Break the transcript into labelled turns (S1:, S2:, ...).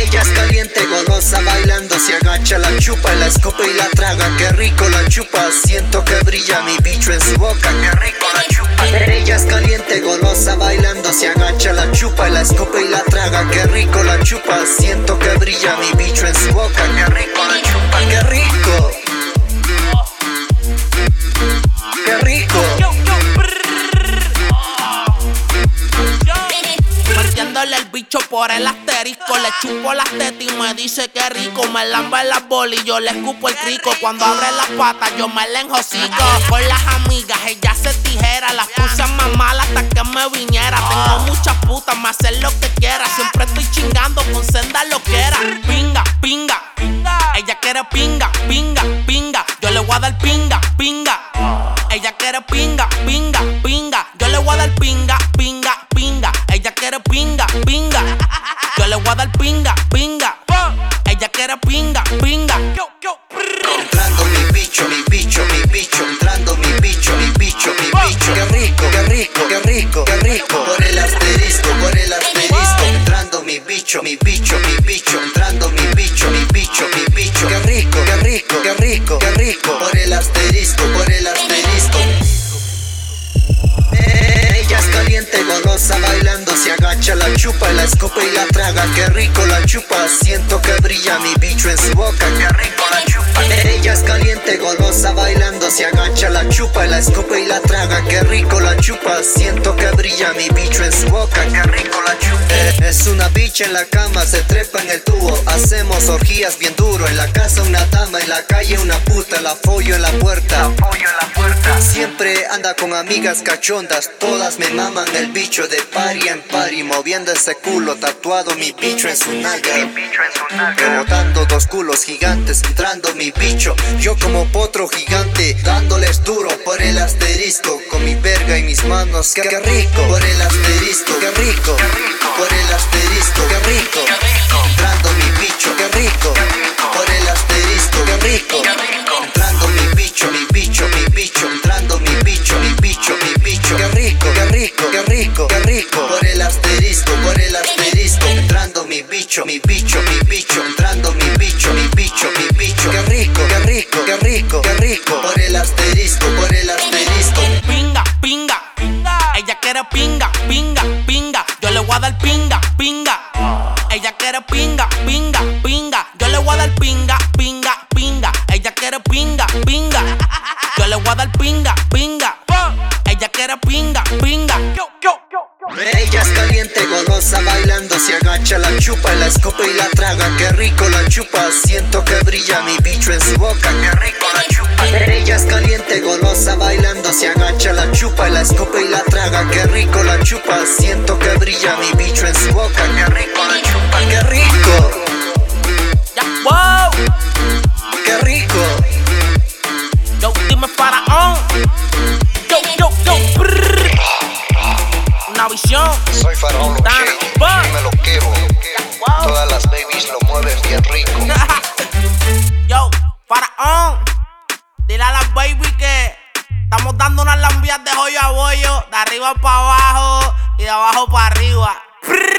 S1: Ella es caliente, golosa, bailando, se agacha, la chupa, la escupe y la traga. Qué rico la chupa, siento que brilla mi bicho en su boca. Qué rico la chupa. Ella es caliente, golosa, bailando, se agacha, la chupa, la escupe y la traga. Qué rico la chupa, siento que brilla mi bicho en su boca. Qué rico la chupa, qué rico. Qué rico.
S2: Metiéndole el bicho por el asterisco. Le chupo las tetas y me dice que rico. Me lamba las bolas y yo le escupo el crico. Cuando abre las patas yo me le enjocico. Con las amigas ella se tijera. Las puse a mamar hasta que me viniera. Tengo muchas putas, me hacen lo que quiera. Siempre estoy chingando con senda loquera. Pinga, pinga, ella quiere pinga, pinga, pinga. Yo le voy a dar pinga, pinga. Ella quiere pinga, pinga, pinga. Yo le voy a dar pinga, pinga, pinga. Ella quiere pinga, pinga. Yo le voy a dar pinga, pinga. Ella quiere pinga, pinga.
S1: Entrando mi bicho, mi bicho, mi bicho. Entrando mi bicho, mi bicho, mi bicho. Qué rico, qué rico, qué rico, qué rico. Por el asterisco, por el asterisco. Entrando mi bicho, mi bicho, mi bicho. Entrando mi bicho, mi bicho, mi bicho. Qué rico, qué rico, qué rico, qué rico. Por el asterisco, por el asterisco. Ella es caliente, golosa, bailando, se agacha, la chupa, la escupe y la traga. Qué rico la chupa, siento que brilla mi bicho en su boca. Qué rico la chupa. Ella es caliente, golosa, bailando, se agacha, la chupa, la escupe y la traga. Qué rico la chupa, siento que brilla mi bicho en su boca. Qué rico la chupa. Es una bicha en la cama, se trepa en el tubo. Hacemos orgías bien duro. En la casa una dama, en la calle una puta. La follo en la puerta. Siempre anda con amigas cachondas. Todas me maman el bicho de party en party. Moviendo ese culo, tatuado mi bicho en su nalga. Rebotando dos culos gigantes, entrando mi bicho. Yo como potro gigante, dándoles duro por el asterisco. Con mi verga y mis manos, qué rico. Por el asterisco, qué rico. Por el asterisco, qué rico. Entrando mi bicho, qué rico. Por el asterisco, qué rico. Entrando mi bicho, mi bicho, mi bicho. Entrando mi bicho, mi bicho, mi bicho. Qué rico, qué rico, qué rico, qué rico. Por el asterisco, por el asterisco. Entrando mi bicho, mi bicho, mi bicho. Entrando mi bicho, mi bicho, mi bicho. Qué rico, qué rico, qué rico, qué rico. Por el asterisco, por el asterisco.
S2: Pinga, pinga, ella quiere pinga, pinga, pinga. Yo le voy a dar pinga, pinga. Ella quiere pinga, pinga, pinga. Yo le voy a dar pinga, pinga, pinga. Ella quiere pinga, pinga. Yo le voy a dar pinga, pinga. Ella quiere pinga, pinga.
S1: Ella es caliente, golosa, bailando, se agacha, la chupa, la escupe y la traga. Qué rico la chupa, siento que brilla mi bicho en su boca. Qué rico la chupa. Ella es caliente, golosa, bailando, se agacha, la chupa, la escupe y la traga. Qué rico la chupa, siento que brilla mi bicho en su boca. Qué rico la chupa, qué rico.
S2: Ya, wow.
S1: Qué rico.
S2: Yo, dime Faraón. Yo, brrr. Una visión.
S3: Soy Faraón Lo Shady, dime lo quiero. Todas las babies lo mueven bien rico.
S2: Yo, Faraón. Dile a las baby que estamos dando unas lambias de joyo a bollo, de arriba para abajo y de abajo para arriba.